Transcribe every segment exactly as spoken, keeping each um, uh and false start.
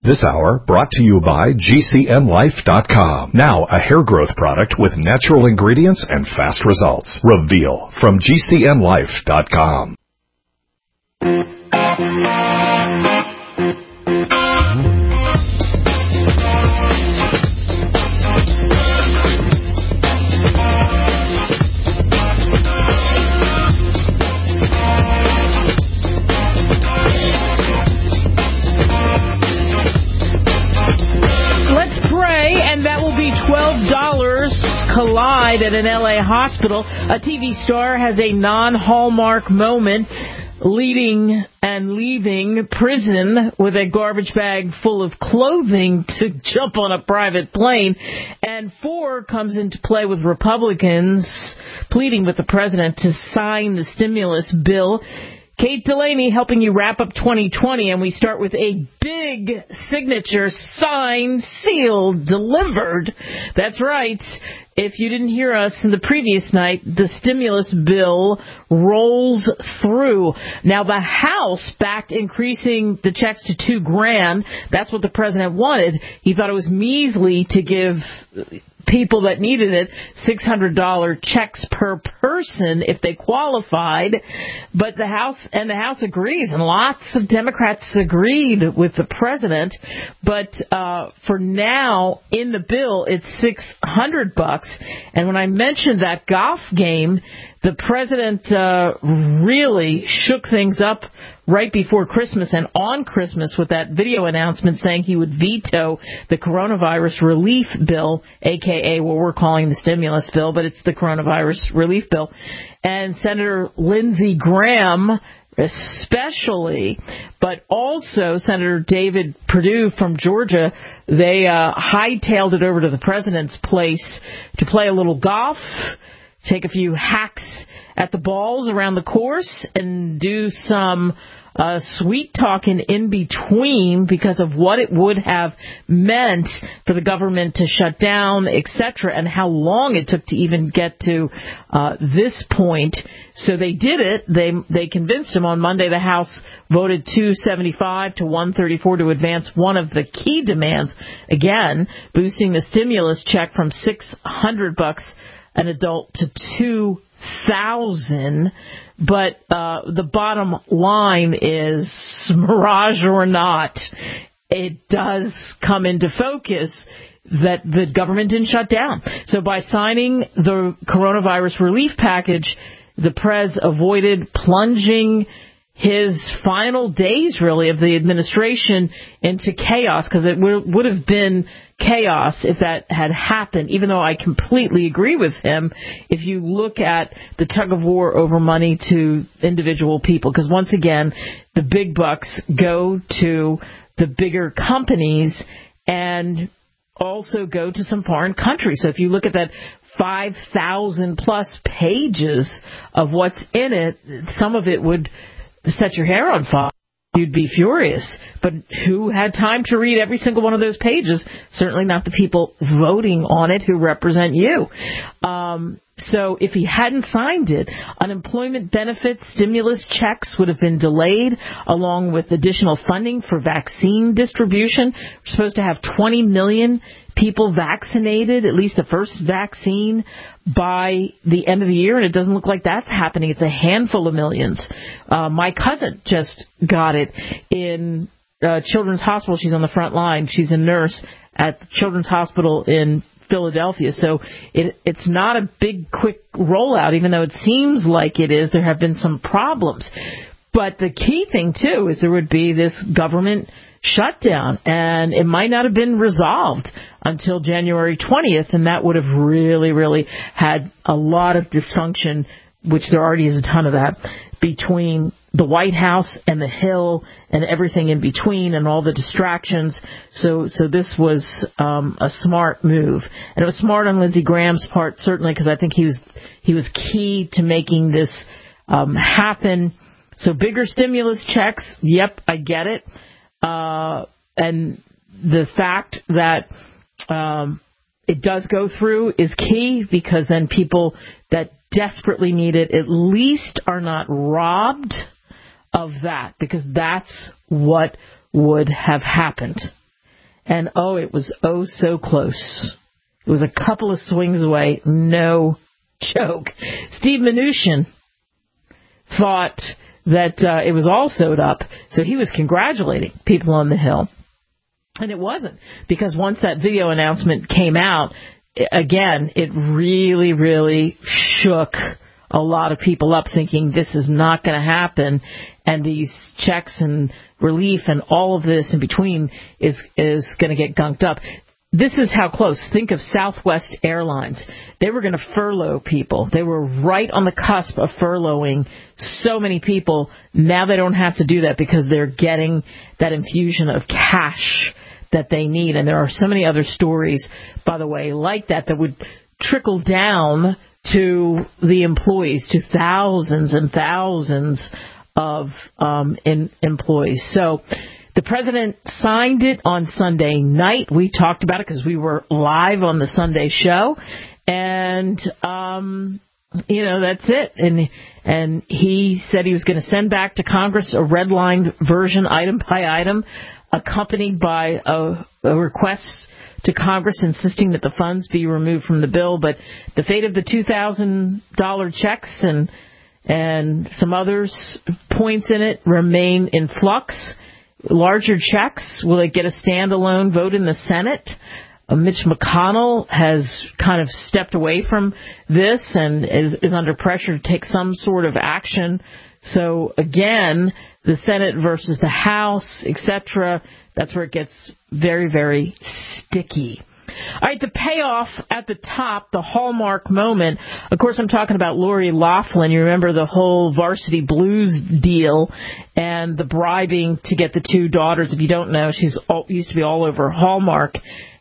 This hour brought to you by G C N Life dot com. Now a hair growth product with natural ingredients and fast results. Reveal from G C N Life dot com. twelve dollars collide at an L A hospital. A T V star has a non-Hallmark moment, leading and leaving prison with a garbage bag full of clothing to jump on a private plane. And four comes into play with Republicans pleading with the president to sign the stimulus bill. Kate Delaney helping you wrap up twenty twenty, and we start with a big signature, signed, sealed, delivered. That's right. If you didn't hear us in the previous night, the stimulus bill rolls through. Now, the House backed increasing the checks to two grand. That's what the president wanted. He thought it was measly to give people that needed it six hundred dollars checks per person if they qualified. But the House and the House agrees, and lots of Democrats agreed with the president. But uh, for now, in the bill, it's six hundred bucks. And when I mentioned that golf game, the president uh, really shook things up right before Christmas and on Christmas with that video announcement saying he would veto the coronavirus relief bill, a k a what we're calling the stimulus bill, but it's the coronavirus relief bill. And Senator Lindsey Graham especially, but also Senator David Perdue from Georgia, they uh, hightailed it over to the president's place to play a little golf, take a few hacks at the balls around the course, and do some uh, sweet talking in between because of what it would have meant for the government to shut down, et cetera, and how long it took to even get to uh, this point. So they did it. They they convinced him. On Monday, the House voted two seventy-five to one thirty-four to advance one of the key demands, again, boosting the stimulus check from six hundred bucks an adult to two thousand. But uh, the bottom line is, mirage or not, it does come into focus that the government didn't shut down. So by signing the coronavirus relief package, the Prez avoided plunging his final days, really, of the administration into chaos, because it w- would have been chaos if that had happened, even though I completely agree with him if you look at the tug of war over money to individual people, because once again, the big bucks go to the bigger companies and also go to some foreign countries. So if you look at that five thousand plus pages of what's in it, some of it would set your hair on fire. You'd be furious. But who had time to read every single one of those pages? Certainly not the people voting on it who represent you. Um, so if he hadn't signed it, unemployment benefits, stimulus checks would have been delayed, along with additional funding for vaccine distribution. We're supposed to have twenty million people vaccinated, at least the first vaccine, by the end of the year, and it doesn't look like that's happening. It's a handful of millions. Uh, my cousin just got it in uh, Children's Hospital. She's on the front line. She's a nurse at Children's Hospital in Philadelphia. So it, it's not a big, quick rollout, even though it seems like it is. There have been some problems. But the key thing, too, is there would be this government shutdown, and it might not have been resolved until January twentieth, and that would have really, really had a lot of dysfunction, which there already is a ton of that, between the White House and the Hill and everything in between and all the distractions. So so this was um, a smart move. And it was smart on Lindsey Graham's part, certainly, because I think he was he was key to making this um, happen. So bigger stimulus checks, yep, I get it. Uh, and the fact that um, it does go through is key, because then people that desperately need it at least are not robbed of that, because that's what would have happened. And, oh, it was oh so close. It was a couple of swings away. No joke. Steve Mnuchin thought that uh, it was all sewed up, so he was congratulating people on the Hill. And it wasn't, because once that video announcement came out, again, it really, really shook a lot of people up, thinking this is not going to happen, and these checks and relief and all of this in between is is going to get gunked up. This is how close. Think of Southwest Airlines. They were going to furlough people. They were right on the cusp of furloughing so many people. Now they don't have to do that because they're getting that infusion of cash that they need. And there are so many other stories, by the way, like that, that would trickle down to the employees, to thousands and thousands of um, in, employees. So the president signed it on Sunday night. We talked about it because we were live on the Sunday show. And, um, you know, that's it. And and he said he was going to send back to Congress a redlined version, item by item, accompanied by a, a request to Congress insisting that the funds be removed from the bill. But the fate of the two thousand dollars checks and and some others points in it remain in flux. Larger checks, will it get a standalone vote in the Senate? Uh, Mitch McConnell has kind of stepped away from this and is, is under pressure to take some sort of action. So, again, the Senate versus the House, et cetera, that's where it gets very, very sticky. All right, the payoff at the top, the hallmark moment. Of course, I'm talking about Lori Loughlin. You remember the whole Varsity Blues deal and the bribing to get the two daughters. If you don't know, she's all, used to be all over Hallmark,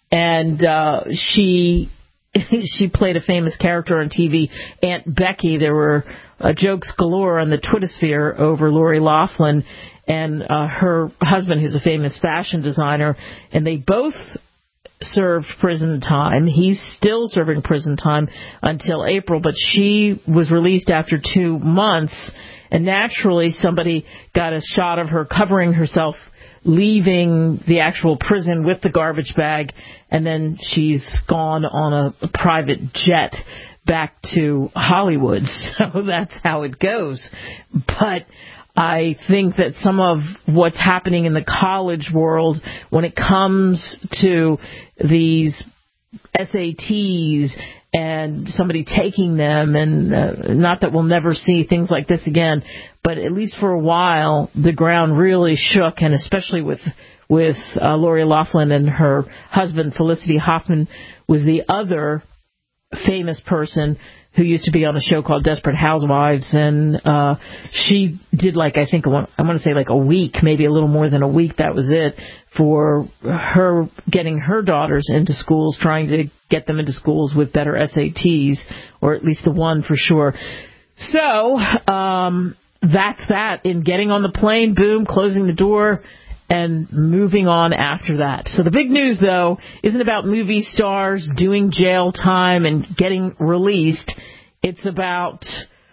and uh, she she played a famous character on T V, Aunt Becky. There were uh, jokes galore on the Twittersphere over Lori Loughlin and uh, her husband, who's a famous fashion designer, and they both served prison time. He's still serving prison time until April, but she was released after two months, and naturally somebody got a shot of her covering herself, leaving the actual prison with the garbage bag, and then she's gone on a, a private jet back to Hollywood. So that's how it goes. But I think that some of what's happening in the college world when it comes to these S A Ts and somebody taking them, and uh, not that we'll never see things like this again, but at least for a while, the ground really shook, and especially with with uh, Lori Loughlin and her husband, Felicity Huffman, was the other famous person who used to be on a show called Desperate Housewives, and uh, she did like, I think, I want to say like a week, maybe a little more than a week, that was it, for her getting her daughters into schools, trying to get them into schools with better S A Ts, or at least the one for sure. So um, that's that. In getting on the plane, boom, closing the door, and moving on after that. So the big news, though, isn't about movie stars doing jail time and getting released. It's about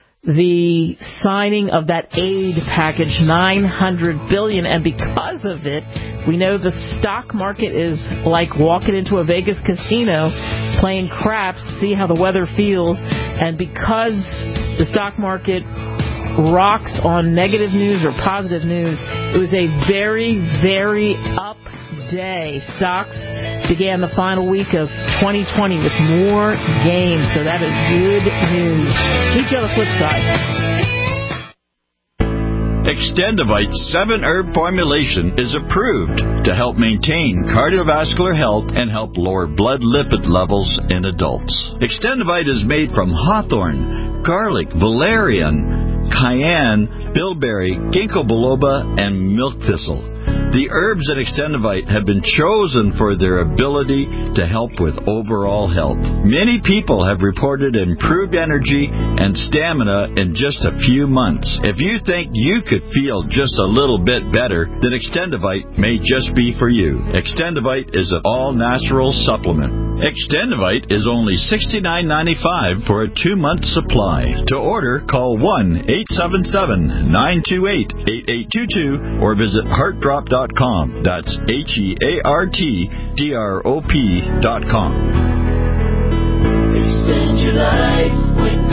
the signing of that aid package, nine hundred billion dollars. And because of it, we know the stock market is like walking into a Vegas casino, playing craps, see how the weather feels. And because the stock market rocks on negative news or positive news, it was a very, very up day. Stocks began the final week of twenty twenty with more gains, so that is good news. Meet you on the flip side. Extendivite seven herb formulation is approved to help maintain cardiovascular health and help lower blood lipid levels in adults. Extendivite is made from hawthorn, garlic, valerian, cayenne, bilberry, ginkgo biloba, and milk thistle. The herbs in Extendivite have been chosen for their ability to help with overall health. Many people have reported improved energy and stamina in just a few months. If you think you could feel just a little bit better, then Extendivite may just be for you. Extendivite is an all-natural supplement. Extendivite is only sixty-nine ninety-five for a two-month supply. To order, call one eight seven seven, nine two eight, eight eight two two or visit heart drop dot com. That's H E A R T D R O P dot com. Extend your life with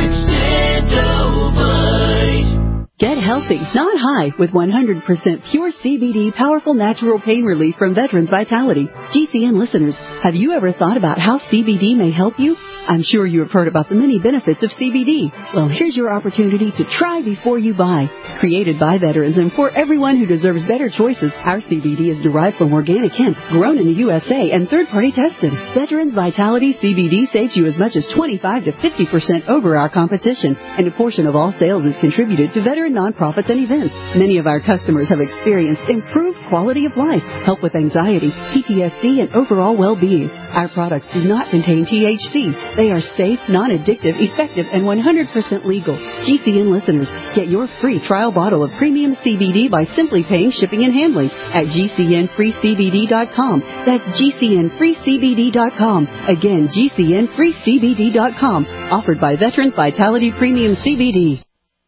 Extendivite. Get healthy, not high, with one hundred percent pure C B D powerful natural pain relief from Veterans Vitality. G C N listeners, have you ever thought about how C B D may help you? I'm sure you have heard about the many benefits of C B D. Well, here's your opportunity to try before you buy. Created by veterans and for everyone who deserves better choices, our C B D is derived from organic hemp, grown in the U S A, and third-party tested. Veterans Vitality C B D saves you as much as twenty-five to fifty percent over our competition, and a portion of all sales is contributed to veteran nonprofits and events. Many of our customers have experienced improved quality of life, help with anxiety, P T S D, and overall well-being. Our products do not contain T H C. They are safe, non-addictive, effective, and one hundred percent legal. G C N listeners, get your free trial bottle of premium C B D by simply paying shipping and handling at G C N free C B D dot com. That's G C N free C B D dot com. Again, G C N free C B D dot com. Offered by Veterans Vitality Premium C B D.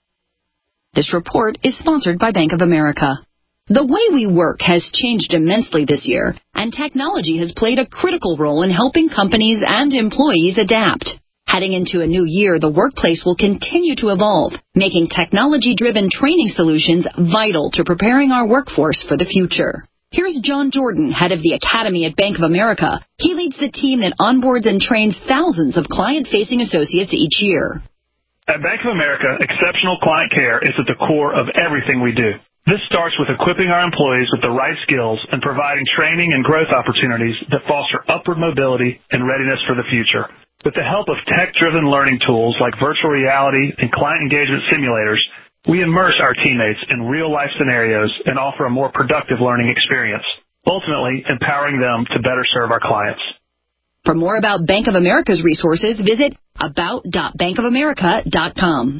This report is sponsored by Bank of America. The way we work has changed immensely this year, and technology has played a critical role in helping companies and employees adapt. Heading into a new year, the workplace will continue to evolve, making technology-driven training solutions vital to preparing our workforce for the future. Here's John Jordan, head of the Academy at Bank of America. He leads the team that onboards and trains thousands of client-facing associates each year. At Bank of America, exceptional client care is at the core of everything we do. This starts with equipping our employees with the right skills and providing training and growth opportunities that foster upward mobility and readiness for the future. With the help of tech-driven learning tools like virtual reality and client engagement simulators, we immerse our teammates in real-life scenarios and offer a more productive learning experience, ultimately empowering them to better serve our clients. For more about Bank of America's resources, visit about dot bank of america dot com.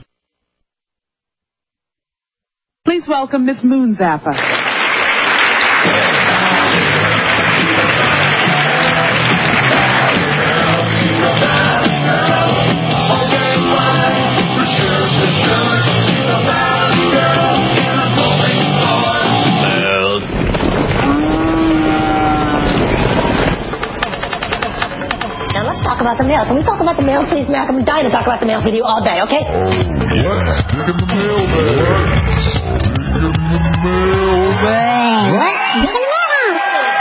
Please welcome Miss Moonzapper. Talk about the mail. Can we talk about the mail, please, Mac? I'm dying to talk about the mail with you all day, okay? Oh, yeah. Stick in the mail bag. Stick in the mail bag. Stick in the mail bag.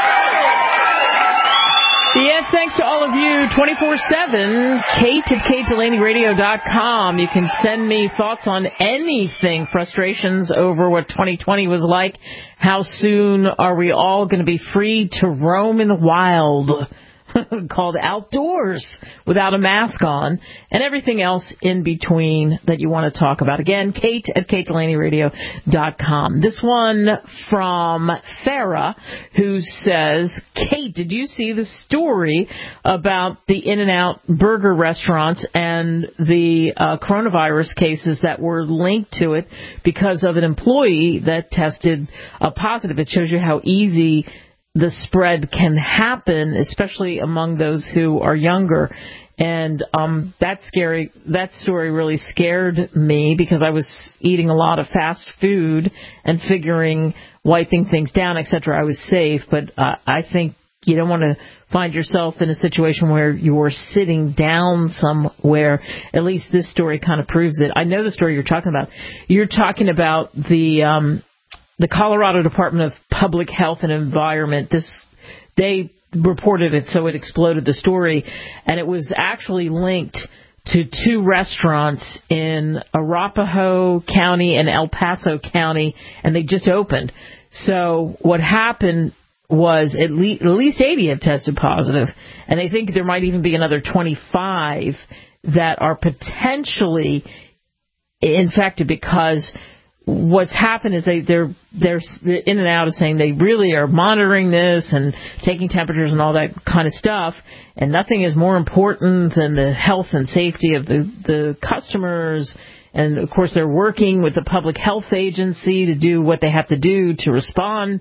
Yes, thanks to all of you. twenty-four seven, Kate at kate delaney radio dot com. You can send me thoughts on anything, frustrations over what twenty twenty was like. How soon are we all going to be free to roam in the wild? Called outdoors without a mask on, and everything else in between that you want to talk about. Again, Kate at kate delaney radio dot com. This one from Sarah, who says, Kate, did you see the story about the In-N-Out burger restaurants and the uh, coronavirus cases that were linked to it because of an employee that tested uh, positive? It shows you how easy the spread can happen, especially among those who are younger. And um, that scary, that story really scared me because I was eating a lot of fast food and figuring wiping things down, et cetera, I was safe. But uh, I think you don't want to find yourself in a situation where you're sitting down somewhere. At least this story kind of proves it. I know the story you're talking about. You're talking about the um, the Colorado Department of Public Health and Environment. This they reported it, so it exploded the story, and it was actually linked to two restaurants in Arapahoe County and El Paso County, and they just opened. So what happened was at least, at least eighty have tested positive, and they think there might even be another twenty-five that are potentially infected because what's happened is they, they're, they're in and out of saying they really are monitoring this and taking temperatures and all that kind of stuff, and nothing is more important than the health and safety of the, the customers. And, of course, they're working with the public health agency to do what they have to do to respond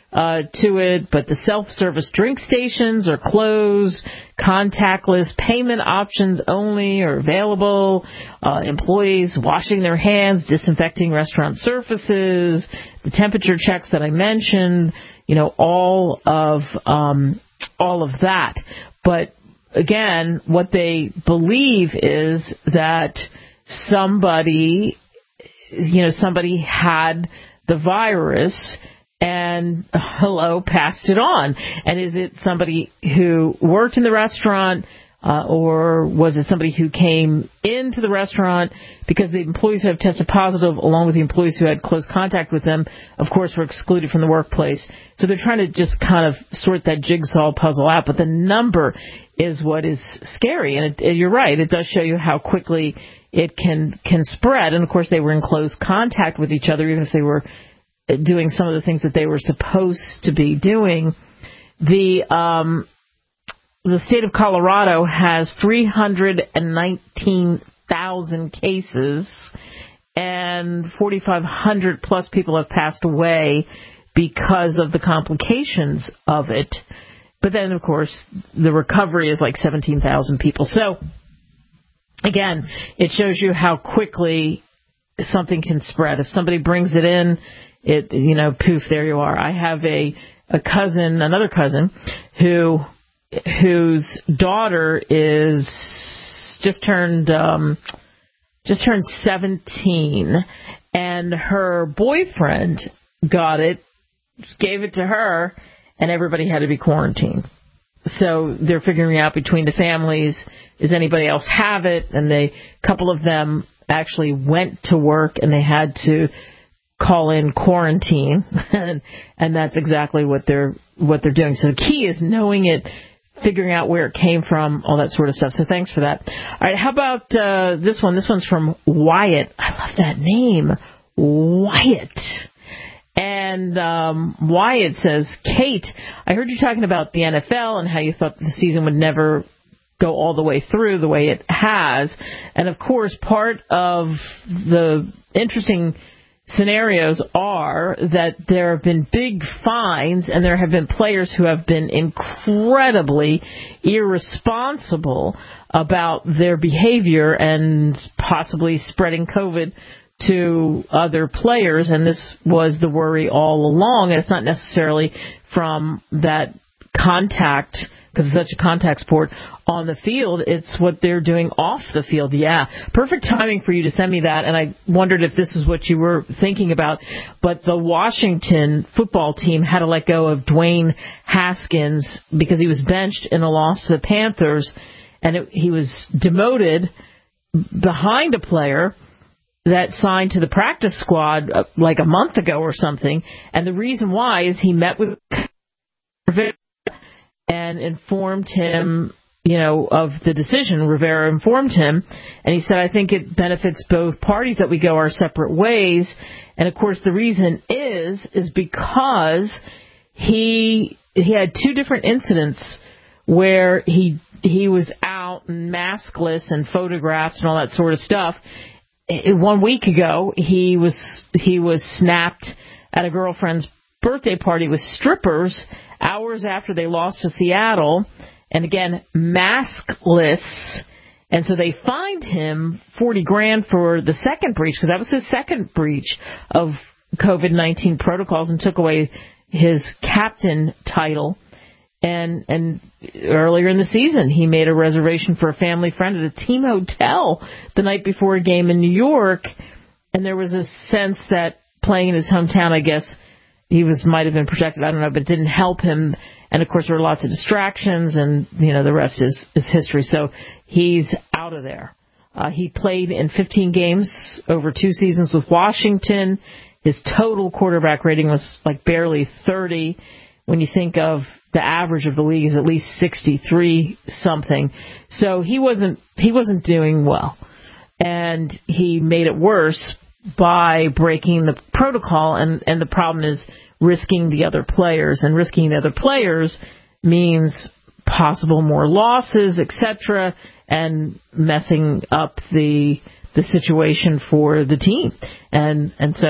uh, to it, but the self-service drink stations are closed. Contactless payment options only are available. Uh, employees washing their hands, disinfecting restaurant surfaces, the temperature checks that I mentioned, you know, all of um, all of that. But again, what they believe is that somebody, you know, somebody had the virus and, hello, passed it on. And is it somebody who worked in the restaurant, uh, or was it somebody who came into the restaurant? Because the employees who have tested positive, along with the employees who had close contact with them, of course, were excluded from the workplace. So they're trying to just kind of sort that jigsaw puzzle out. But the number is what is scary. And it, you're right, it does show you how quickly it can can spread. And, of course, they were in close contact with each other, even if they were doing some of the things that they were supposed to be doing. The um, the state of Colorado has three hundred nineteen thousand cases, and forty-five hundred plus people have passed away because of the complications of it. But then, of course, the recovery is like seventeen thousand people. So, again, it shows you how quickly something can spread. If somebody brings it in, it, you know, poof, there you are. I have a, a cousin, another cousin, who whose daughter is just turned um, just turned seventeen, and her boyfriend got it, gave it to her, and everybody had to be quarantined. So they're figuring out between the families, does anybody else have it? And they, a couple of them actually went to work, and they had to call in quarantine, and, and that's exactly what they're what they're doing. So the key is knowing it, figuring out where it came from, all that sort of stuff. So thanks for that. All right, how about uh, this one? This one's from Wyatt. I love that name, Wyatt. And um, Wyatt says, Kate, I heard you talking about the N F L and how you thought the season would never go all the way through the way it has. And, of course, part of the interesting scenarios are that there have been big fines and there have been players who have been incredibly irresponsible about their behavior and possibly spreading COVID to other players. And this was the worry all along. And it's not necessarily from that contact, because it's such a contact sport, on the field. It's what they're doing off the field. Yeah, perfect timing for you to send me that, and I wondered if this is what you were thinking about. But the Washington football team had to let go of Dwayne Haskins because he was benched in a loss to the Panthers, and it, he was demoted behind a player that signed to the practice squad uh, like a month ago or something. And the reason why is he met with and informed him, you know, of the decision. Rivera informed him, and he said, I think it benefits both parties that we go our separate ways. And, of course, the reason is, is because he he had two different incidents where he he was out and maskless and photographs and all that sort of stuff. One week ago, he was he was snapped at a girlfriend's birthday party with strippers hours after they lost to Seattle, and again, maskless. And so they fined him forty grand for the second breach, because that was his second breach of COVID nineteen protocols, and took away his captain title. And and earlier in the season, he made a reservation for a family friend at a team hotel the night before a game in New York, and there was a sense that playing in his hometown, I guess, he was might have been protected, I don't know, but it didn't help him. And, of course, there were lots of distractions, and, you know, the rest is, is history. So he's out of there. Uh, he played in fifteen games over two seasons with Washington. His total quarterback rating was like barely thirty. When you think of the average of the league is at least sixty-three something. So he wasn't he wasn't doing well. And he made it worse by breaking the protocol, and, and the problem is risking the other players. And risking the other players means possible more losses, et cetera, and messing up the the situation for the team. And and so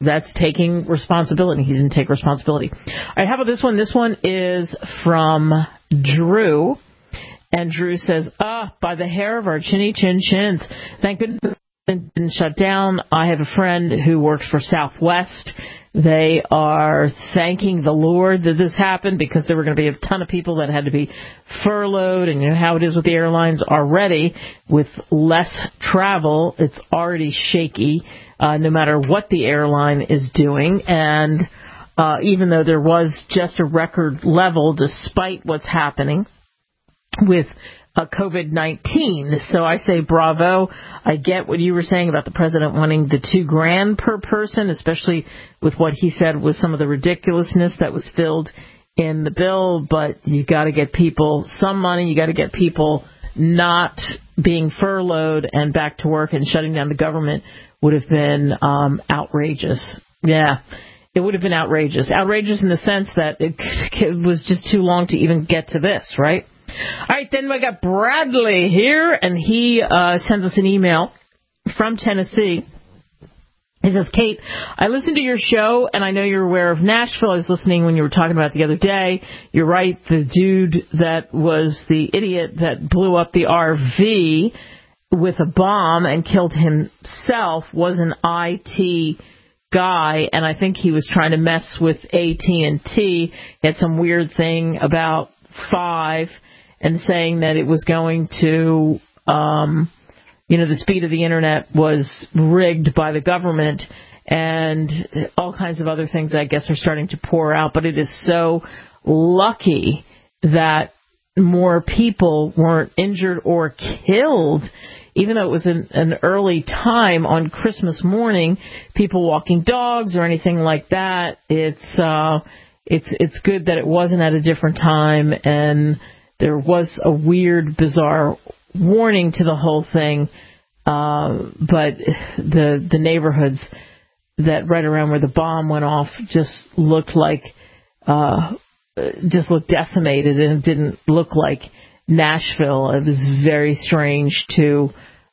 that's taking responsibility. He didn't take responsibility. All right, how about this one? This one is from Drew. And Drew says, ah, by the hair of our chinny chin chins. Thank goodness it didn't shut down. I have a friend who works for Southwest. They are thanking the Lord that this happened because there were going to be a ton of people that had to be furloughed. And you know how it is with the airlines already. With less travel, it's already shaky, uh, no matter what the airline is doing. And uh, even though there was just a record level, despite what's happening with uh, COVID nineteen. So I say bravo. I get what you were saying about the president wanting the two grand per person, especially with what he said was some of the ridiculousness that was filled in the bill. But you got to get people some money. You got to get people not being furloughed and back to work, and shutting down the government would have been um, outrageous. Yeah. It would have been outrageous. Outrageous in the sense that it, it was just too long to even get to this, right? All right, then we got Bradley here, and he uh, sends us an email from Tennessee. He says, Kate, I listened to your show, and I know you're aware of Nashville. I was listening when you were talking about it the other day. You're right, the dude that was the idiot that blew up the R V with a bomb and killed himself was an I T guy, and I think he was trying to mess with A T and T. He had some weird thing about five and saying that it was going to, um, you know, the speed of the internet was rigged by the government, and all kinds of other things I guess are starting to pour out. But it is so lucky that more people weren't injured or killed, even though it was an, an early time on Christmas morning, people walking dogs or anything like that. It's uh, it's it's good that it wasn't at a different time, and there was a weird, bizarre warning to the whole thing. Uh, but the the neighborhoods that right around where the bomb went off just looked like uh, just looked decimated, and it didn't look like Nashville. It was very strange to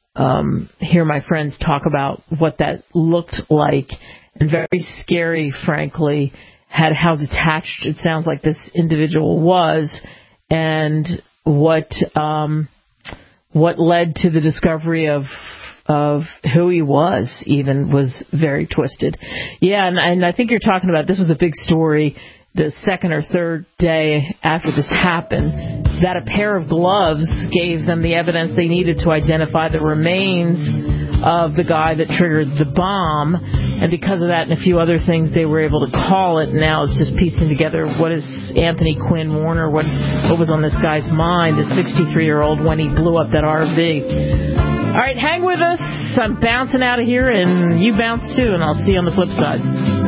um, hear my friends talk about what that looked like, and very scary, frankly, had how detached it sounds like this individual was, and what um, what led to the discovery of of who he was even was very twisted. Yeah, and, and I think you're talking about this was a big story the second or third day after this happened, that a pair of gloves gave them the evidence they needed to identify the remains of the guy that triggered the bomb. And because of that and a few other things, they were able to call it. Now it's just piecing together what is Anthony Quinn Warner, what, what was on this guy's mind, the sixty-three-year-old, when he blew up that R V. All right, hang with us. I'm bouncing out of here, and you bounce too, and I'll see you on the flip side.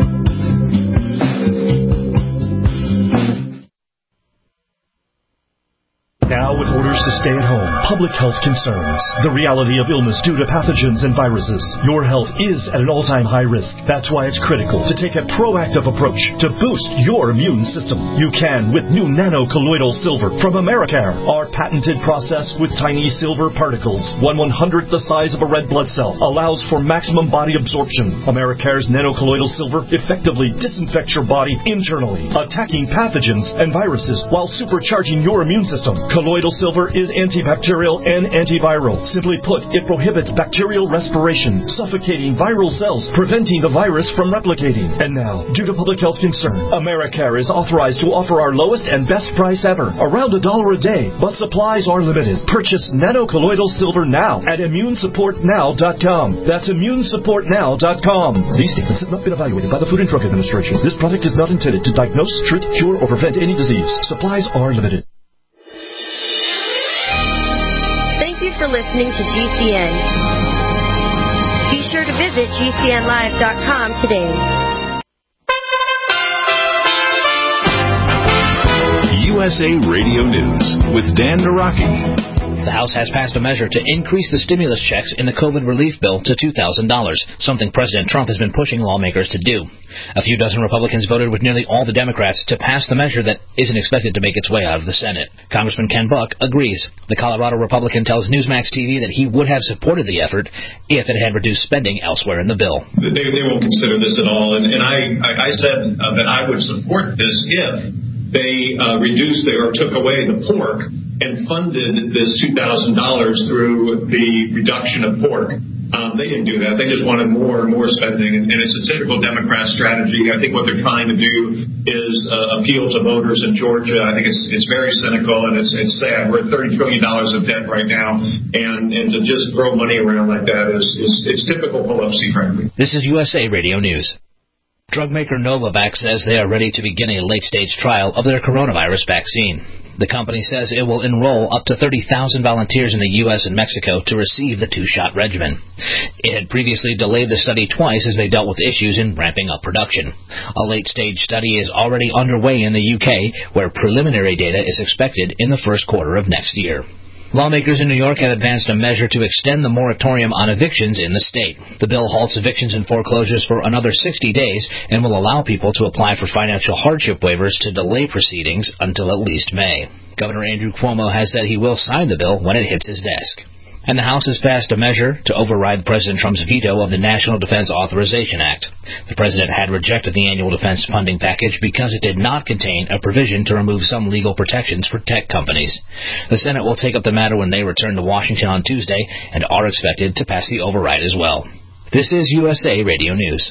Now, with orders to stay at home, public health concerns, the reality of illness due to pathogens and viruses, your health is at an all-time high risk. That's why it's critical to take a proactive approach to boost your immune system. You can with new nano-colloidal silver from Americare. Our patented process with tiny silver particles, one one-hundredth the size of a red blood cell, allows for maximum body absorption. Americare's nano-colloidal silver effectively disinfects your body internally, attacking pathogens and viruses while supercharging your immune system. Colloidal silver is antibacterial and antiviral. Simply put, it prohibits bacterial respiration, suffocating viral cells, preventing the virus from replicating. And now, due to public health concern, Americare is authorized to offer our lowest and best price ever, around a dollar a day, but supplies are limited. Purchase nano-colloidal silver now at immune support now dot com. That's immune support now dot com. These statements have not been evaluated by the Food and Drug Administration. This product is not intended to diagnose, treat, cure, or prevent any disease. Supplies are limited. Thank you for listening to G C N. Be sure to visit G C N live dot com today. U S A Radio News with Dan Naraki. The House has passed a measure to increase the stimulus checks in the COVID relief bill to two thousand dollars, something President Trump has been pushing lawmakers to do. A few dozen Republicans voted with nearly all the Democrats to pass the measure that isn't expected to make its way out of the Senate. Congressman Ken Buck agrees. The Colorado Republican tells Newsmax T V that he would have supported the effort if it had reduced spending elsewhere in the bill. They, they won't consider this at all, and, and I, I, I said uh, that I would support this if they uh, reduced the, or took away the pork and funded this two thousand dollars through the reduction of pork. Um, they didn't do that. They just wanted more and more spending, and, and it's a typical Democrat strategy. I think what they're trying to do is uh, appeal to voters in Georgia. I think it's it's very cynical, and it's it's sad. We're at thirty trillion dollars of debt right now, and, and to just throw money around like that is, is it's typical Pelosi, frankly. This is U S A Radio News. Drug maker Novavax says they are ready to begin a late-stage trial of their coronavirus vaccine. The company says it will enroll up to thirty thousand volunteers in the U S and Mexico to receive the two-shot regimen. It had previously delayed the study twice as they dealt with issues in ramping up production. A late-stage study is already underway in the U K, where preliminary data is expected in the first quarter of next year. Lawmakers in New York have advanced a measure to extend the moratorium on evictions in the state. The bill halts evictions and foreclosures for another sixty days and will allow people to apply for financial hardship waivers to delay proceedings until at least May. Governor Andrew Cuomo has said he will sign the bill when it hits his desk. And the House has passed a measure to override President Trump's veto of the National Defense Authorization Act. The president had rejected the annual defense funding package because it did not contain a provision to remove some legal protections for tech companies. The Senate will take up the matter when they return to Washington on Tuesday and are expected to pass the override as well. This is U S A Radio News.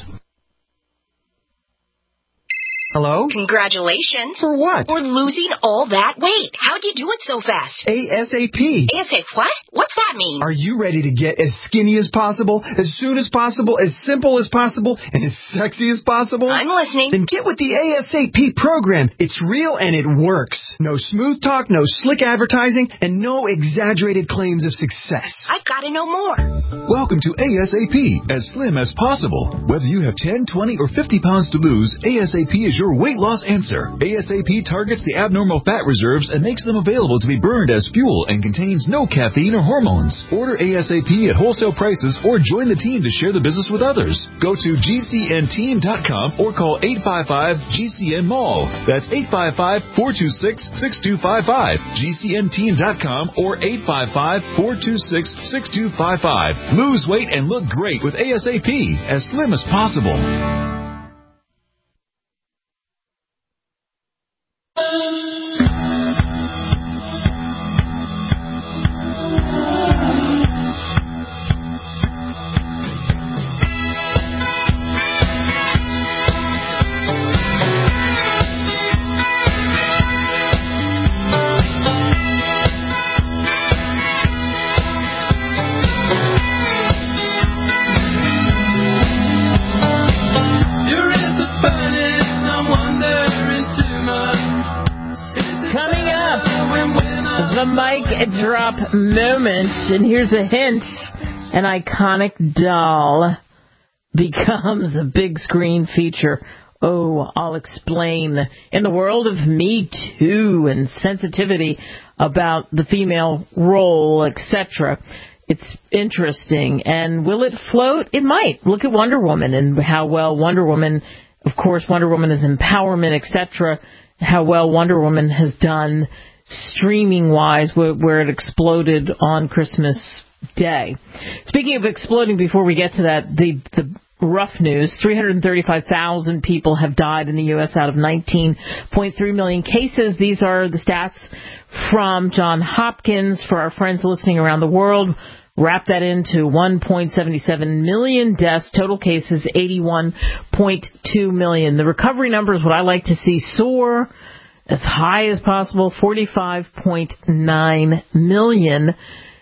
Hello? Congratulations. For what? For losing all that weight. How'd you do it so fast? ASAP. ASAP what? What's that mean? Are you ready to get as skinny as possible, as soon as possible, as simple as possible, and as sexy as possible? I'm listening. Then get with the ASAP program. It's real and it works. No smooth talk, no slick advertising, and no exaggerated claims of success. I've got to know more. Welcome to ASAP, as slim as possible. Whether you have ten, twenty, or fifty pounds to lose, ASAP is your weight loss answer. ASAP targets the abnormal fat reserves and makes them available to be burned as fuel and contains no caffeine or hormones. Order ASAP at wholesale prices or join the team to share the business with others. Go to G C N team dot com or call eight five five G C N Mall. That's eight five five, four two six, six two five five. G C N team dot com or eight five five, four two six, six two five five. Lose weight and look great with ASAP, as slim as possible. Drop moment, and here's a hint: an iconic doll becomes a big screen feature. Oh, I'll explain. In the world of Me Too and sensitivity about the female role, et cetera, it's interesting. And will it float? It might. Look at Wonder Woman and how well Wonder Woman, of course, Wonder Woman is empowerment, et cetera, how well Wonder Woman has done streaming-wise, where, where it exploded on Christmas Day. Speaking of exploding, before we get to that, the, the rough news, three hundred thirty-five thousand people have died in the U S out of nineteen point three million cases. These are the stats from Johns Hopkins. For our friends listening around the world, wrap that into one point seven seven million deaths, total cases eighty-one point two million. The recovery number is what I like to see soar as high as possible, forty-five point nine million.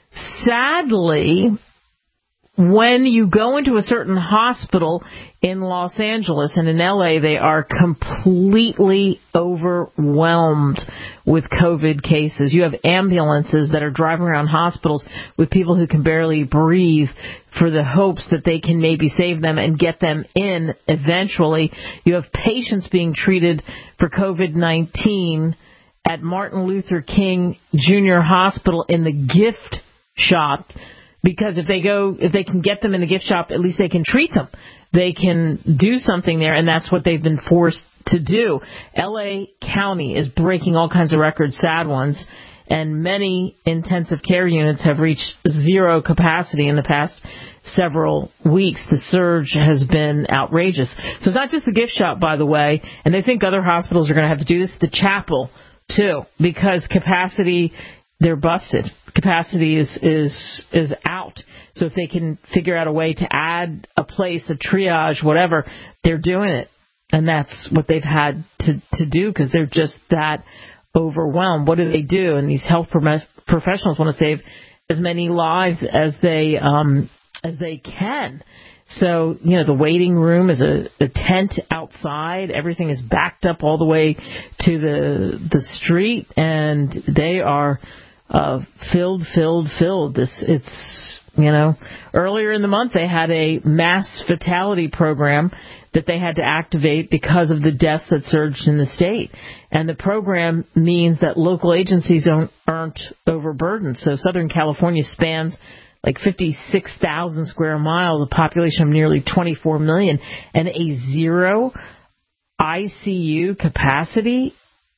Sadly, when you go into a certain hospital in Los Angeles and in L A, they are completely overwhelmed with COVID cases. You have ambulances that are driving around hospitals with people who can barely breathe for the hopes that they can maybe save them and get them in eventually. You have patients being treated for COVID nineteen at Martin Luther King Junior Hospital in the gift shop, because if they go, if they can get them in the gift shop, at least they can treat them. They can do something there, and that's what they've been forced to do. L A County is breaking all kinds of records, sad ones, and many intensive care units have reached zero capacity in the past several weeks. The surge has been outrageous. So it's not just the gift shop, by the way, and they think other hospitals are going to have to do this. The chapel, too, because capacity, they're busted. Capacity is, is, is out. So if they can figure out a way to add a place, a triage, whatever, they're doing it. And that's what they've had to, to do because they're just that overwhelmed. What do they do? And these health pro- professionals want to save as many lives as they um, as they can. So, you know, the waiting room is a, a tent outside. Everything is backed up all the way to the the street, and they are uh, filled, filled, filled. This it's you know, earlier in the month they had a mass fatality program that they had to activate because of the deaths that surged in the state. And the program means that local agencies don't, aren't overburdened. So Southern California spans like fifty-six thousand square miles, a population of nearly twenty-four million, and a zero I C U capacity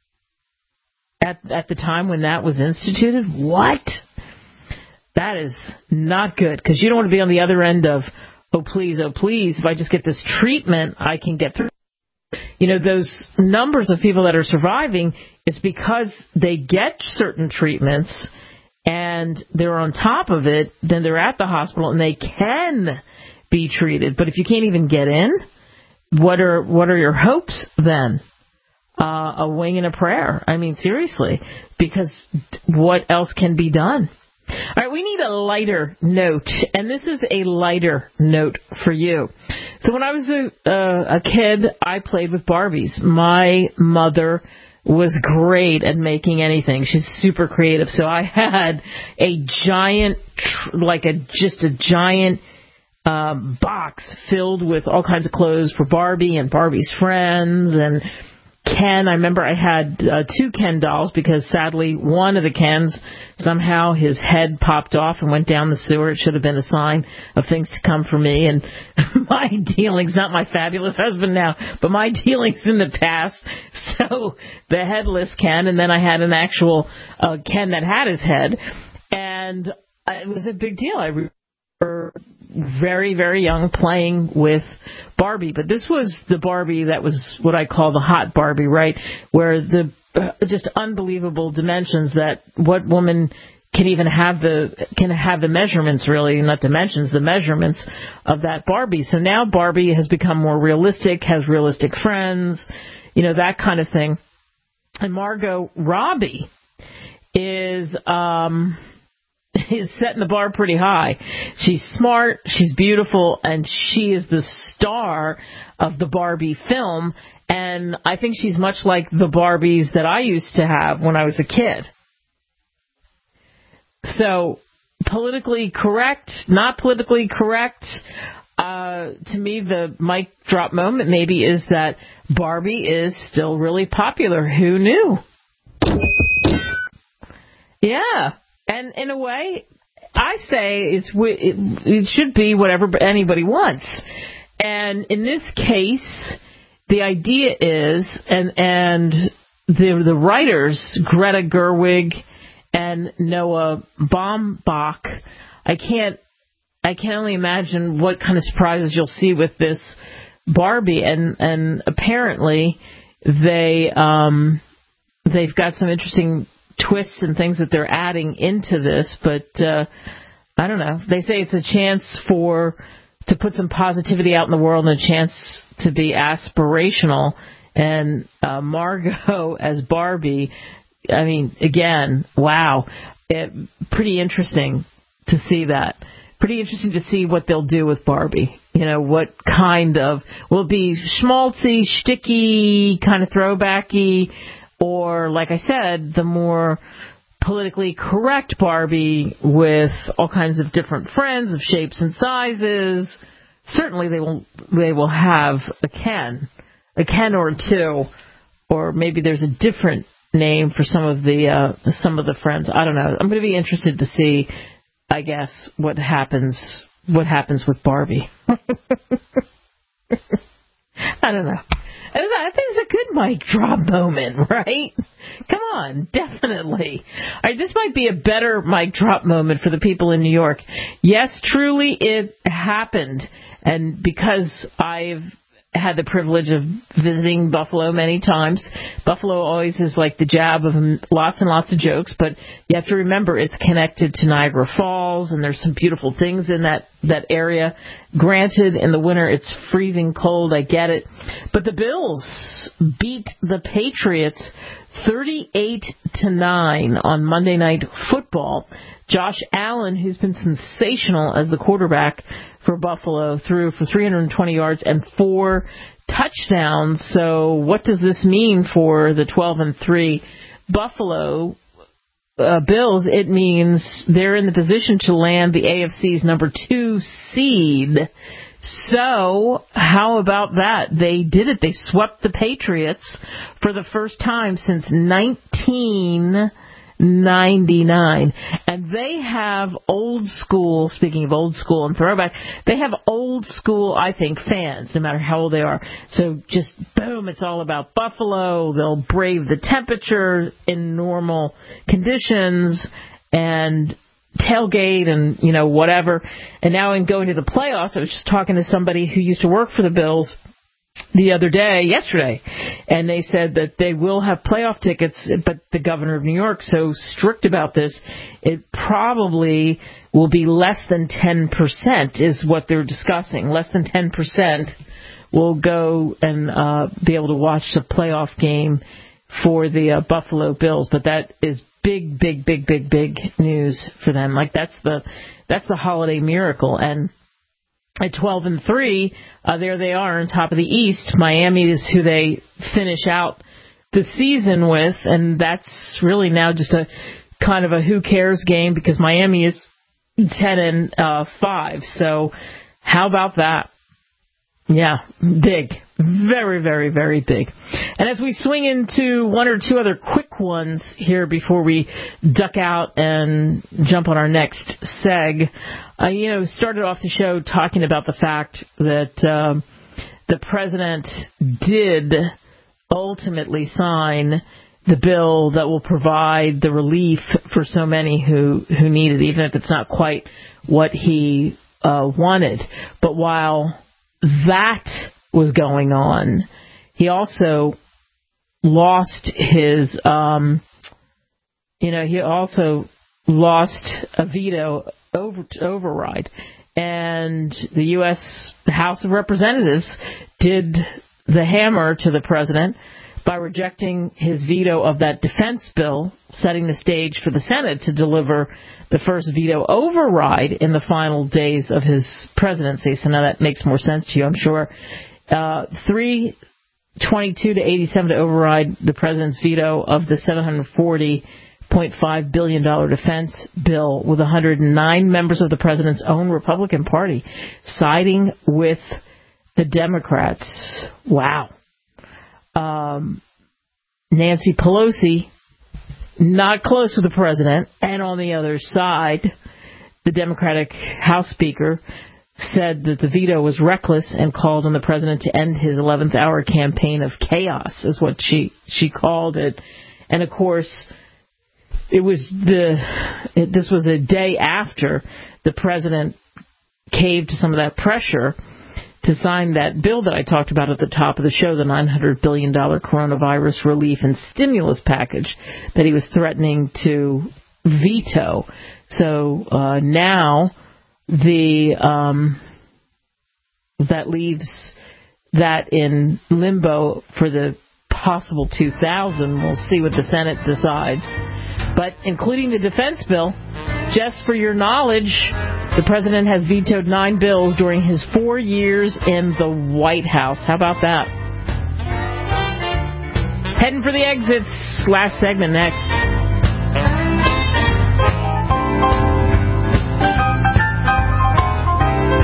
at at the time when that was instituted. What? That is not good, because you don't want to be on the other end of, oh, please, oh, please, if I just get this treatment, I can get through. You know, those numbers of people that are surviving is because they get certain treatments and they're on top of it, then they're at the hospital and they can be treated. But if you can't even get in, what are what are your hopes then? Uh, a wing and a prayer. I mean, seriously, because what else can be done? All right, we need a lighter note, and this is a lighter note for you. So when I was a, uh, a kid, I played with Barbies. My mother was great at making anything. She's super creative. So I had a giant, like a just a giant um, box filled with all kinds of clothes for Barbie and Barbie's friends and Ken. I remember I had uh, two Ken dolls because sadly one of the Kens, somehow his head popped off and went down the sewer. It should have been a sign of things to come for me. And my dealings, not my fabulous husband now, but my dealings in the past. So the headless Ken, and then I had an actual uh, Ken that had his head. And it was a big deal. I remember very, very young playing with Barbie. But this was the Barbie that was what I call the hot Barbie, right? Where the uh, just unbelievable dimensions that what woman can even have the can have the measurements, really, not dimensions, the measurements of that Barbie. So now Barbie has become more realistic, has realistic friends, you know, that kind of thing. And Margot Robbie is um is setting the bar pretty high. She's smart, she's beautiful, and she is the star of the Barbie film. And I think she's much like the Barbies that I used to have when I was a kid. So, politically correct, not politically correct, uh, to me the mic drop moment maybe is that Barbie is still really popular. Who knew? Yeah. And in a way, I say it's it, it should be whatever anybody wants. And in this case, the idea is, and and the the writers, Greta Gerwig and Noah Baumbach, I can't I can only imagine what kind of surprises you'll see with this Barbie. And and apparently they um they've got some interesting twists and things that they're adding into this, but uh, I don't know. They say it's a chance for to put some positivity out in the world and a chance to be aspirational. And uh, Margot as Barbie, I mean, again, wow, it, pretty interesting to see that. Pretty interesting to see what they'll do with Barbie. You know, what kind of, will it be schmaltzy, shticky, kind of throwbacky, or, like I said, the more politically correct Barbie with all kinds of different friends of shapes and sizes. Certainly they will they will have a Ken, a Ken or two, or maybe there's a different name for some of the uh, some of the friends. I don't know. I'm going to be interested to see, I guess, what happens what happens with Barbie. I don't know. I think it's a good mic drop moment, right? Come on, definitely. All right, this might be a better mic drop moment for the people in New York. Yes, truly, it happened. And because I've had the privilege of visiting Buffalo many times, Buffalo always is like the jab of lots and lots of jokes, but you have to remember it's connected to Niagara Falls, and there's some beautiful things in that, that area. Granted, in the winter it's freezing cold, I get it, but the Bills beat the Patriots thirty-eight to nine on Monday Night Football. Josh Allen, who's been sensational as the quarterback for Buffalo, threw for three hundred twenty yards and four touchdowns. So what does this mean for the twelve and three Buffalo uh, Bills? It means they're in the position to land the A F C's number two seed. So how about that? They did it. They swept the Patriots for the first time since nineteen ninety-nine. And they have old school, speaking of old school and throwback, they have old school, I think, fans, no matter how old they are. So just, boom, it's all about Buffalo. They'll brave the temperature in normal conditions and tailgate and, you know, whatever. And now in going to the playoffs, I was just talking to somebody who used to work for the Bills the other day, yesterday, and they said that they will have playoff tickets, but the governor of New York so strict about this, it probably will be less than ten percent is what they're discussing. Less than ten percent will go and uh, be able to watch the playoff game for the uh, Buffalo Bills, but that is big, big, big, big, big news for them. Like that's the that's the holiday miracle. And at twelve and three, uh, there they are on top of the East. Miami is who they finish out the season with, and that's really now just a kind of a who cares game because Miami is ten and five. So how about that? Yeah, big. Very, very, very big. And as we swing into one or two other quick ones here before we duck out and jump on our next seg, uh, you know, started off the show talking about the fact that um, the president did ultimately sign the bill that will provide the relief for so many who, who need it, even if it's not quite what he uh, wanted. But while that was going on, he also lost his, um, you know, he also lost a veto over, override. And the U S House of Representatives did the hammer to the president by rejecting his veto of that defense bill, setting the stage for the Senate to deliver the first veto override in the final days of his presidency. So now that makes more sense to you, I'm sure. Uh, three twenty-two to eighty-seven to override the president's veto of the seven hundred forty point five billion dollars defense bill, with one hundred nine members of the president's own Republican Party siding with the Democrats. Wow. Um, Nancy Pelosi, not close to the president, and on the other side, the Democratic House Speaker said that the veto was reckless and called on the president to end his eleventh hour campaign of chaos, is what she, she called it. And of course, it was the it, this was a day after the president caved to some of that pressure to sign that bill that I talked about at the top of the show, the nine hundred billion dollars coronavirus relief and stimulus package that he was threatening to veto. So uh, now the um, that leaves that in limbo for the possible two thousand. We'll see what the Senate decides. But including the defense bill, just for your knowledge, the president has vetoed nine bills during his four years in the White House. How about that? Heading for the exits. Last segment next.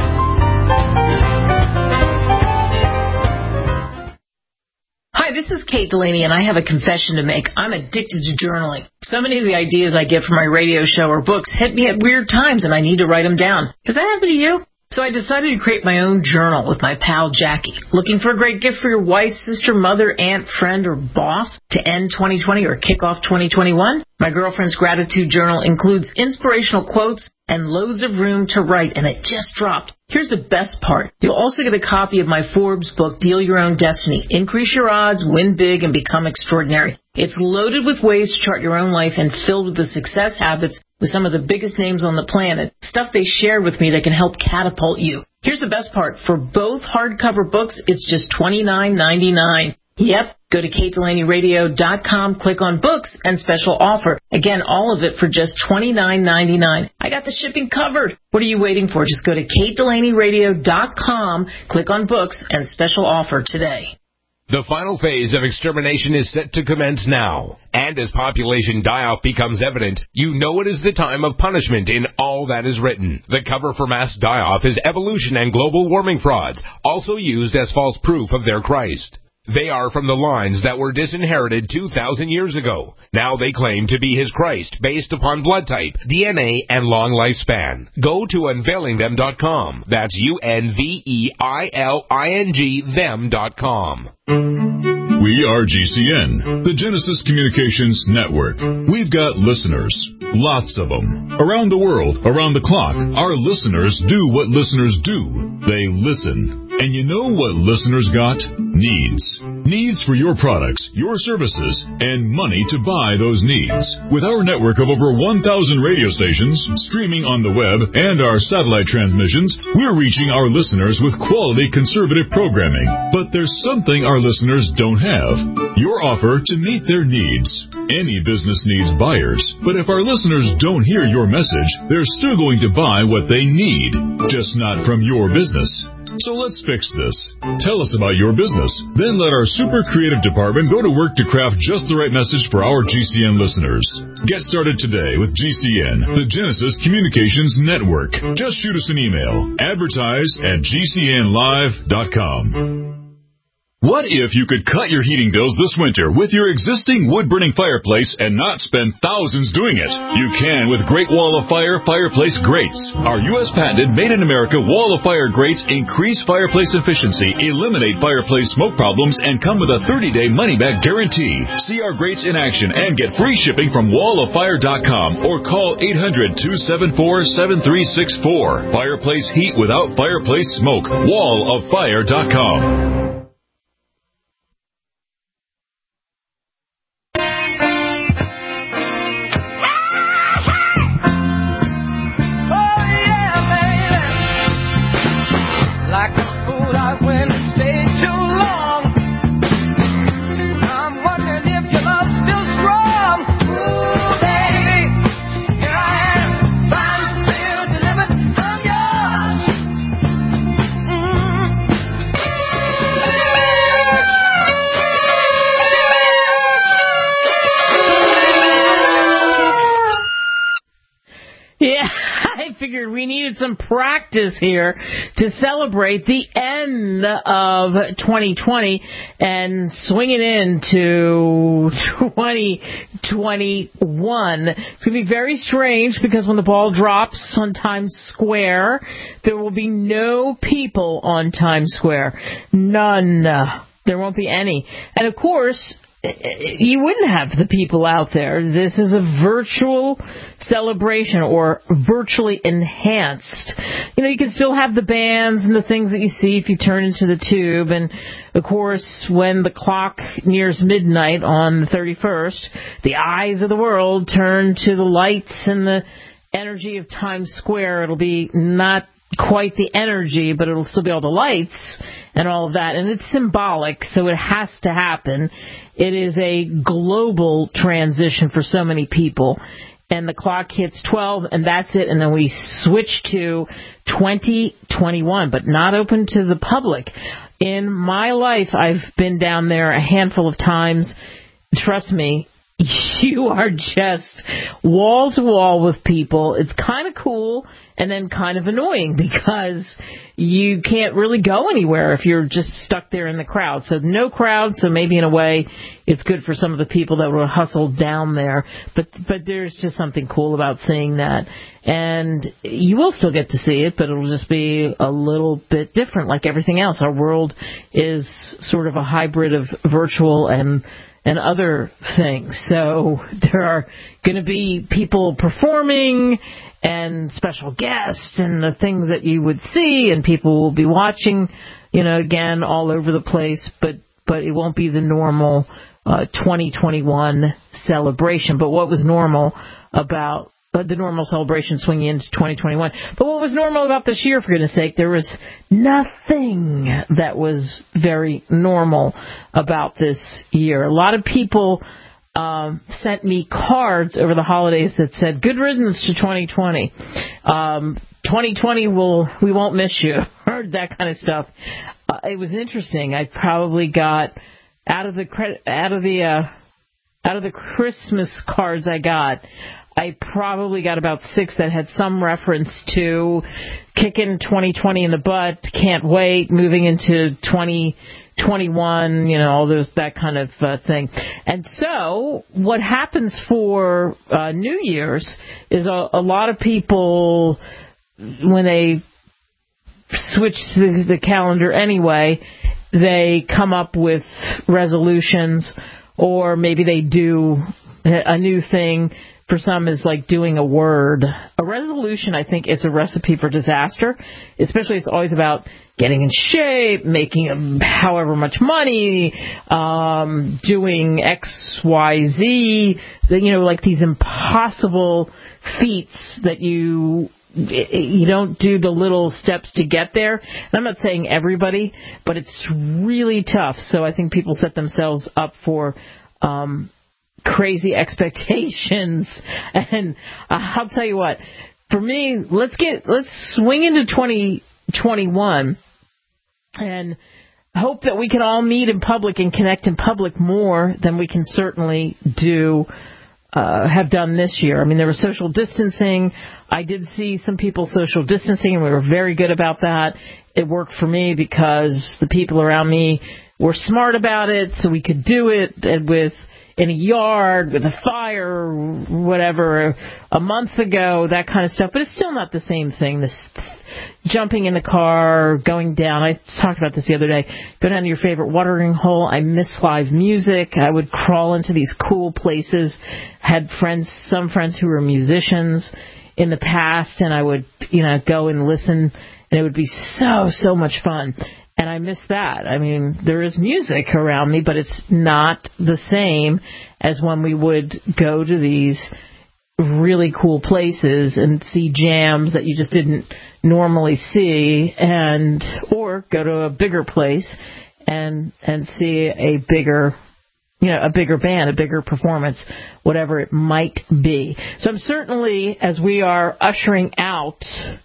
This is Kate Delaney, and I have a confession to make. I'm addicted to journaling. So many of the ideas I get from my radio show or books hit me at weird times, and I need to write them down. Does that happen to you? So I decided to create my own journal with my pal Jackie. Looking for a great gift for your wife, sister, mother, aunt, friend, or boss to end twenty twenty or kick off twenty twenty-one? My girlfriend's gratitude journal includes inspirational quotes and loads of room to write, and it just dropped. Here's the best part. You'll also get a copy of my Forbes book, Deal Your Own Destiny. Increase your odds, win big, and become extraordinary. It's loaded with ways to chart your own life and filled with the success habits with some of the biggest names on the planet, stuff they shared with me that can help catapult you. Here's the best part. For both hardcover books, it's just twenty-nine ninety-nine. Yep, go to kate delaney radio dot com, click on books, and special offer. Again, all of it for just twenty-nine ninety-nine. I got the shipping covered. What are you waiting for? Just go to kate delaney radio dot com, click on books, and special offer today. The final phase of extermination is set to commence now. And as population die-off becomes evident, you know it is the time of punishment in all that is written. The cover for mass die-off is evolution and global warming frauds, also used as false proof of their Christ. They are from the lines that were disinherited two thousand years ago. Now they claim to be his Christ, based upon blood type, D N A, and long lifespan. Go to unveiling them dot com. That's U N V E I L I N G them dot com. We are G C N, the Genesis Communications Network. We've got listeners, lots of them. Around the world, around the clock, our listeners do what listeners do. They listen. And you know what listeners got? Needs. Needs for your products, your services, and money to buy those needs. With our network of over one thousand radio stations, streaming on the web, and our satellite transmissions, we're reaching our listeners with quality conservative programming. But there's something our listeners don't have. Your offer to meet their needs. Any business needs buyers, but if our listeners don't hear your message, they're still going to buy what they need, just not from your business. So let's fix this. Tell us about your business. Then let our super creative department go to work to craft just the right message for our G C N listeners. Get started today with G C N, the Genesis Communications Network. Just shoot us an email. Advertise at G C N live dot com. What if you could cut your heating bills this winter with your existing wood-burning fireplace and not spend thousands doing it? You can with Great Wall of Fire Fireplace Grates. Our U S patented made-in-America Wall of Fire grates increase fireplace efficiency, eliminate fireplace smoke problems, and come with a thirty-day money-back guarantee. See our grates in action and get free shipping from wall of fire dot com or call eight hundred, two seven four, seven three six four. Fireplace heat without fireplace smoke. wall of fire dot com. Figured we needed some practice here to celebrate the end of twenty twenty and swing it into twenty twenty-one. It's going to be very strange because when the ball drops on Times Square, there will be no people on Times Square. None. There won't be any. And of course, you wouldn't have the people out there. This is a virtual celebration or virtually enhanced. You know, you can still have the bands and the things that you see if you turn into the tube. And, of course, when the clock nears midnight on the thirty-first, the eyes of the world turn to the lights and the energy of Times Square. It'll be not quite the energy, but it'll still be all the lights and all of that. And it's symbolic, so it has to happen. It is a global transition for so many people. And the clock hits twelve, and that's it. And then we switch to twenty twenty-one, but not open to the public. In my life, I've been down there a handful of times. Trust me, you are just wall to wall with people. It's kind of cool and then kind of annoying because you can't really go anywhere if you're just stuck there in the crowd. So no crowd, so maybe in a way it's good for some of the people that were hustled down there. But but there's just something cool about seeing that. And you will still get to see it, but it'll just be a little bit different like everything else. Our world is sort of a hybrid of virtual and and other things. So there are going to be people performing and special guests and the things that you would see, and people will be watching, you know, again, all over the place, but, but it won't be the normal uh, twenty twenty-one celebration. But what was normal about uh, the normal celebration swinging into twenty twenty-one? But what was normal about this year, for goodness sake? There was nothing that was very normal about this year. A lot of people Um, sent me cards over the holidays that said, good riddance to twenty twenty. Um, twenty twenty will, we won't miss you, or that kind of stuff. Uh, it was interesting. I probably got out of the credit, out of the, uh, out of the Christmas cards I got, I probably got about six that had some reference to kicking twenty twenty in the butt, can't wait, moving into twenty twenty-one, you know, all those, that kind of uh, thing. And so what happens for uh, New Year's is a, a lot of people, when they switch the, the calendar anyway, they come up with resolutions, or maybe they do a new thing. For some is like doing a word. A resolution, I think, is a recipe for disaster. Especially, it's always about getting in shape, making however much money, um, doing X, Y, Z. You know, like these impossible feats that you you don't do the little steps to get there. And I'm not saying everybody, but it's really tough. So I think people set themselves up for Um, crazy expectations. And uh, I'll tell you what, for me, let's get let's swing into twenty twenty-one and hope that we can all meet in public and connect in public more than we can certainly do uh, have done this year. I mean, there was social distancing. I did see some people social distancing, and we were very good about that. It worked for me because the people around me were smart about it, so we could do it with in a yard with a fire, whatever, a month ago, that kind of stuff. But it's still not the same thing. This jumping in the car, going down. I talked about this the other day. Go down to your favorite watering hole. I miss live music. I would crawl into these cool places. Had friends, some friends who were musicians in the past, and I would, you know, go and listen, and it would be so, so much fun. And I miss that. I mean, there is music around me, but it's not the same as when we would go to these really cool places and see jams that you just didn't normally see, and or go to a bigger place and and see a bigger, you know, a bigger band, a bigger performance, whatever it might be. So I'm certainly, as we are ushering out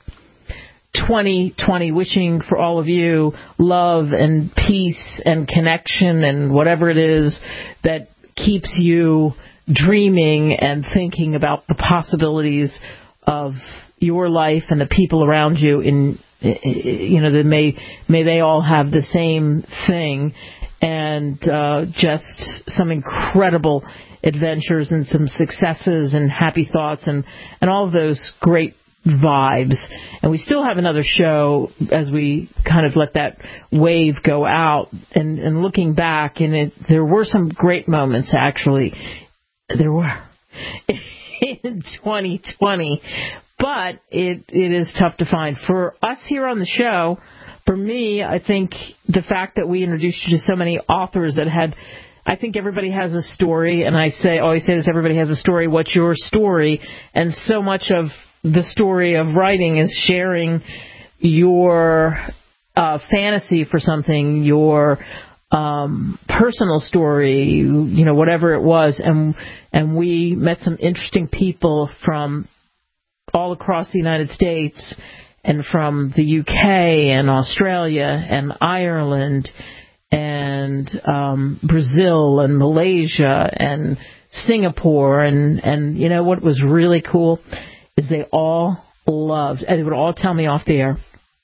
twenty twenty, wishing for all of you love and peace and connection and whatever it is that keeps you dreaming and thinking about the possibilities of your life and the people around you. In, you know, that may may they all have the same thing, and uh, just some incredible adventures and some successes and happy thoughts and and all of those great vibes. And we still have another show as we kind of let that wave go out, and, and looking back, and it, there were some great moments, actually. There were in twenty twenty, but it it is tough to find. For us here on the show, for me, I think the fact that we introduced you to so many authors that had, I think everybody has a story, and I say always say this, everybody has a story. What's your story? And so much of the story of writing is sharing your uh, fantasy for something, your um, personal story, you know, whatever it was. And and we met some interesting people from all across the United States and from the U K and Australia and Ireland and and um, Brazil and Malaysia and Singapore. And, and you know what was really cool is they all loved, and they would all tell me off the air,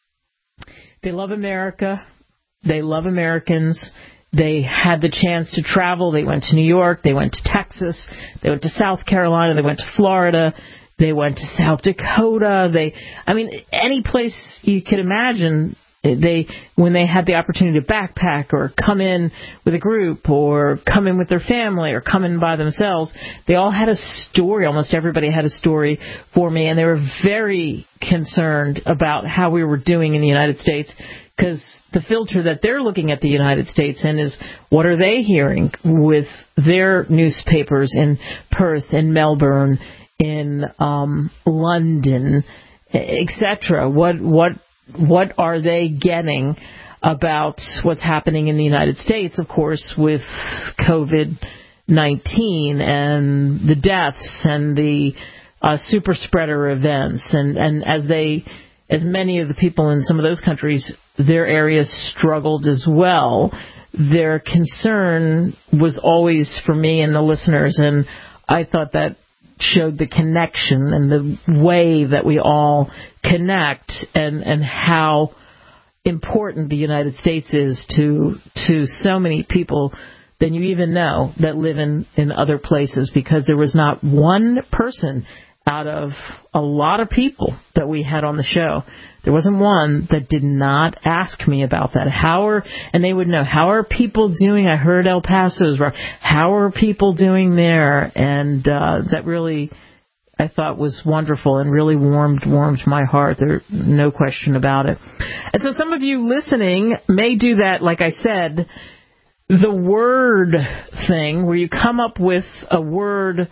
they love America, they love Americans. They had the chance to travel. They went to New York. They went to Texas. They went to South Carolina. They went to Florida. They went to South Dakota. They, I mean, any place you could imagine. They, when they had the opportunity to backpack or come in with a group or come in with their family or come in by themselves, they all had a story. Almost everybody had a story for me, and they were very concerned about how we were doing in the United States, because the filter that they're looking at the United States in is what are they hearing with their newspapers in Perth, in Melbourne, in um, London, et cetera. What what what are they getting about what's happening in the United States, of course, with COVID nineteen and the deaths and the uh, super spreader events, and, and as they, as many of the people in some of those countries, their areas struggled as well. Their concern was always for me and the listeners, and I thought that showed the connection and the way that we all connect, and, and how important the United States is to to so many people than you even know that live in, in other places, because there was not one person out of a lot of people that we had on the show, there wasn't one that did not ask me about that. How are, and they would know, how are people doing? I heard El Paso's rough. How are people doing there? And uh, that really, I thought, was wonderful and really warmed warmed my heart. There's no question about it. And so some of you listening may do that, like I said, the word thing, where you come up with a word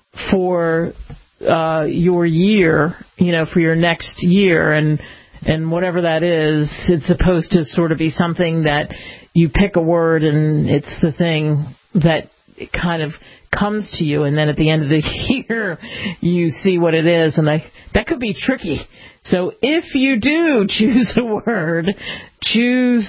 for uh, your year, you know, for your next year, and and whatever that is, it's supposed to sort of be something that you pick a word and it's the thing that it kind of comes to you, and then at the end of the year you see what it is, and I, that could be tricky. So if you do choose a word, choose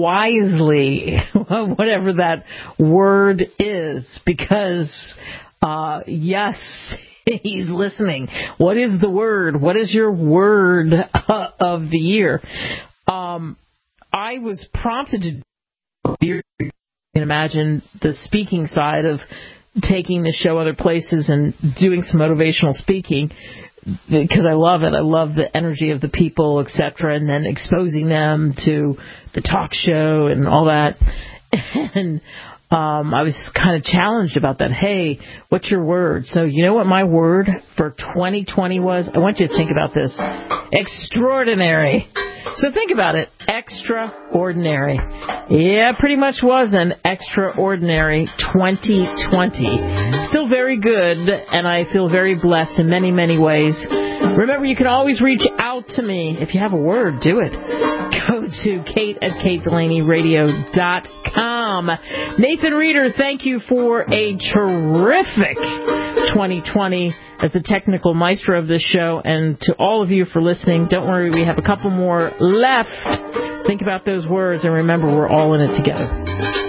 wisely, whatever that word is, because uh, yes, he's listening. What is the word? What is your word uh, of the year? Um, I was prompted to, you can imagine the speaking side of taking the show other places and doing some motivational speaking, because I love it. I love the energy of the people, et cetera, and then exposing them to the talk show and all that. And Um, I was kind of challenged about that. Hey, what's your word? So you know what my word for twenty twenty was? I want you to think about this. Extraordinary. So think about it. Extraordinary. Yeah, pretty much was an extraordinary twenty twenty. Still very good, and I feel very blessed in many, many ways. Remember, you can always reach out to me. If you have a word, do it. Go to Kate at Kate Delaney Radio dot com. Nathan Reeder, thank you for a terrific twenty twenty as the technical maestro of this show. And to all of you for listening, don't worry, we have a couple more left. Think about those words, and remember, we're all in it together.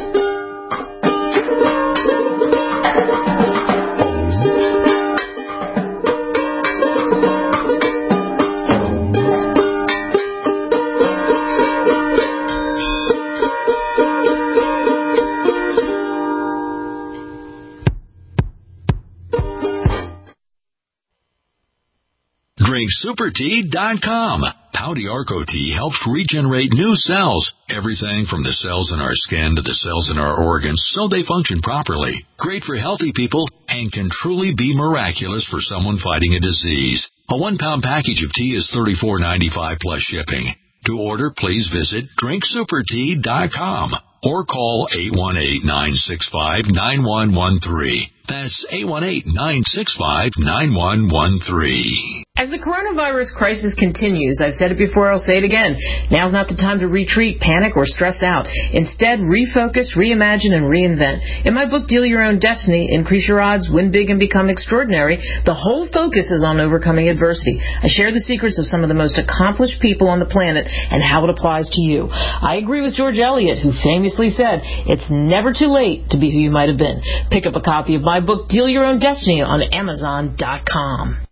drink super tea dot com. Pau d'Arco tea helps regenerate new cells. Everything from the cells in our skin to the cells in our organs, so they function properly. Great for healthy people and can truly be miraculous for someone fighting a disease. A one-pound package of tea is thirty-four ninety-five plus shipping. To order, please visit drink super tea dot com or call eight one eight, nine six five, nine one one three. That's eight one eight, nine six five, nine one one three. As the coronavirus crisis continues, I've said it before, I'll say it again, now's not the time to retreat, panic, or stress out. Instead, refocus, reimagine, and reinvent. In my book, Deal Your Own Destiny, Increase Your Odds, Win Big, and Become Extraordinary, the whole focus is on overcoming adversity. I share the secrets of some of the most accomplished people on the planet and how it applies to you. I agree with George Eliot, who famously said, it's never too late to be who you might have been. Pick up a copy of my book, Deal Your Own Destiny, on Amazon dot com.